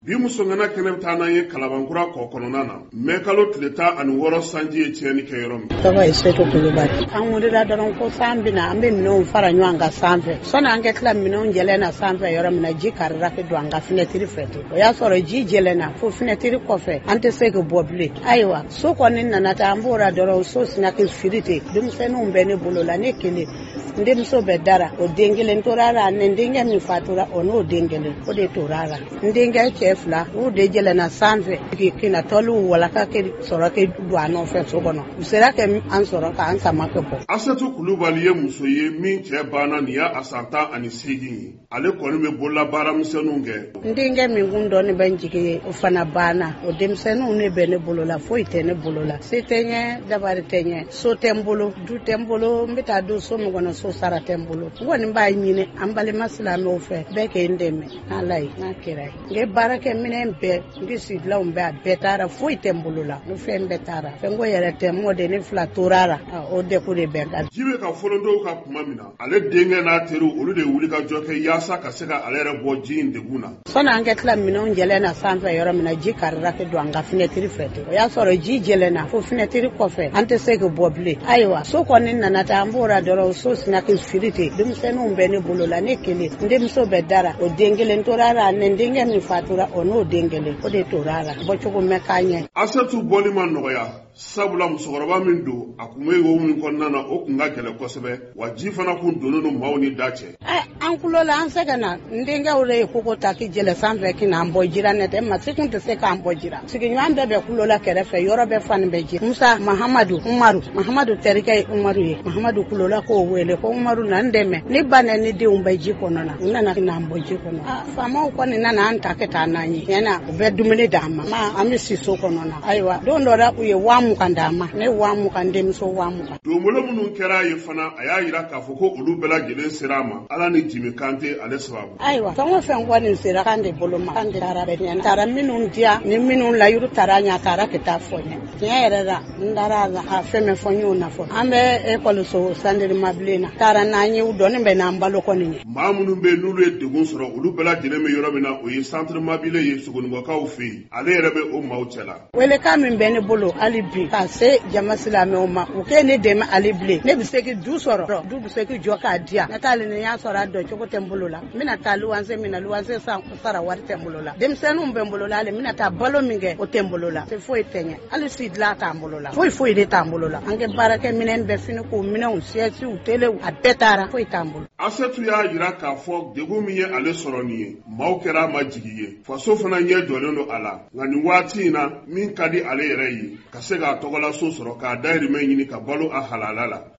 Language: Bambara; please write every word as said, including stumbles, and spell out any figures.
bi musongana kene tana ye kalabankura ko konona na mekalo tleta an woro sanji e tieni ke yorom taba iseto kulubati an wurira daron ko sambina ambe mino fara nywanga samve sona ange kla mino njelena samve yorom na jikar rafi dwanga finetiri feto o ya soro ji jelena fu finetiri kofe ante sege boble aiwa so ko ninna na tambura doro so sinake firite dum senu mbene bolola ne kele ndem so bedara o dengele ntorara ne ndenge mi fatura ono dengele o de torara ndenge chefla o de jelena samve kina tolu wala ka ke soro ke duano fe so bono usera ke an soro ka an sama ke bo Asetu Kulubali ye muso ye min che bana niya asanta ani sigi ale koni me bolla bara msenunge ndenge mi gundo ni benjike ufana bana o demsenu ne bene bolola foi tene bolola setenye dabari tenye so tembolo du tembolo mbita do so ngono so sara tembolo woni mba nyine ambale masla no fe beke ndeme alai na kirai nge barake minen be ngisi laumbe betara foi tembolo la no fe betara fe ngo yere temo de ni flatorara o de ko de benga jibe ka folondo ka kuma mina ale denge na teru olu de wuli ka joke yasa ka sega ale re bo jin de guna sona angetla mina njelena sanfa yoro mina jikar rafi dwanga finetiri fete o ya soro ji jelena fu finetiri kofe ante sege boble aiwa so ko ninna na tambura doro so sinake firite dum senu mbene bolola ne kele ndem so bedara o dengele ntorara ne ndenge mi fatura ono dengele o de torara bo chugo mekanye Asetu bolima noya sabula musokoroba min do akumwe wo min konnana o kunga kele kosebe waji fana kun donono mawni dache eh an kulola an segana ndenge ure koko taki jele sanve kina ambo jira nete ma sikun te se ka ambo jira sigi nyande be kulola kerefe yoro be fan be jira Musa Muhammadu Umaru Muhammadu terike Umaru ye Muhammadu kulola ko wele ko Umaru na ndeme ni bane ni di umbe jiko nona unana kina ambo jiko nona ah fama ko ni nana anta ke tananyi yana be dumini dama ma amisi soko nona aiwa dondora uye wamu kandama ne wamu kandem so wamu domolo munun kera ye fana aya yira ka foko olu bela gelen serama ala ni jimi kante ale sababu aiwa fango fango ni sera kande boloma kande tarabe ni tara minun dia ni minun la yuru taranya tara kita fonye nyerera ndara ha feme fonyo na fo ambe ekolo so sandere mablena tara nanyi udoni be na mbalo ko ni mamunu be nulu de gun soro olu bela gelen me yoro mina o ye centre mabile ye sugungo ka ofi ale rebe o mawchela wele kamin be ne bolo alibi ka se jamasila me o ma o ke ne de ma alible ne bi se ki du soro du bi se ki joka dia natali ne ya soro do choko tembolo la mina talu wanse mina luwanse sa sara war tembolo la dem senu mbembolo la le mina ta balo minge o tembolo la se foi tenye ali sidla tambolo la foi foi de tambolo la ange barake minen be fini ko minen siesi u tele u abetara foi tambolo Asetu ya yira ka fo degu mi ye ale soro ni mawkera majigiye faso fana nye dolendo ala ngani wati na min kadi ale yere yi kasega togola so soro ka dairi men yini ka balo a halalala